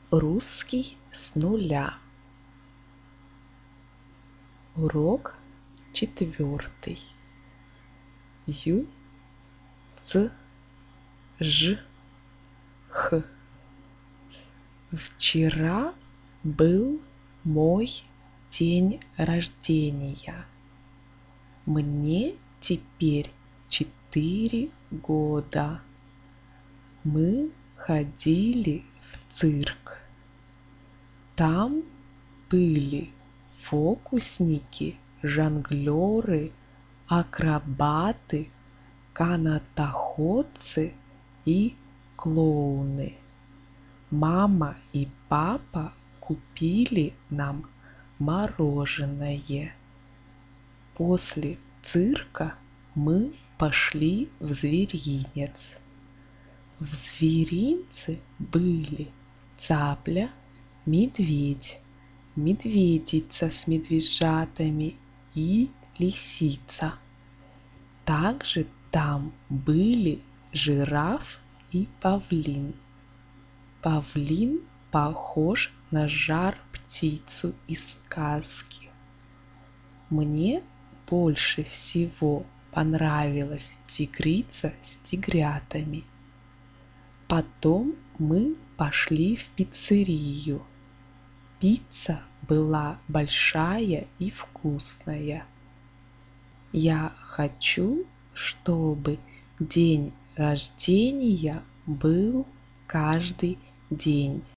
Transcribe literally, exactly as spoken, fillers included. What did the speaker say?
Русский с нуля. Урок четвертый. Ю, Ц, Ж, Х. Вчера был мой день рождения. Мне теперь четыре года. Мы ходили в цирк. Там были фокусники, жонглеры, акробаты, канатоходцы и клоуны. Мама и папа купили нам мороженое. После цирка мы пошли в зверинец. В зверинце были цапля, медведь, медведица с медвежатами и лисица. Также там были жираф и павлин. Павлин похож на жар-птицу из сказки. Мне больше всего понравилась тигрица с тигрятами. Потом мы пошли в пиццерию. Пицца была большая и вкусная. Я хочу, чтобы день рождения был каждый день.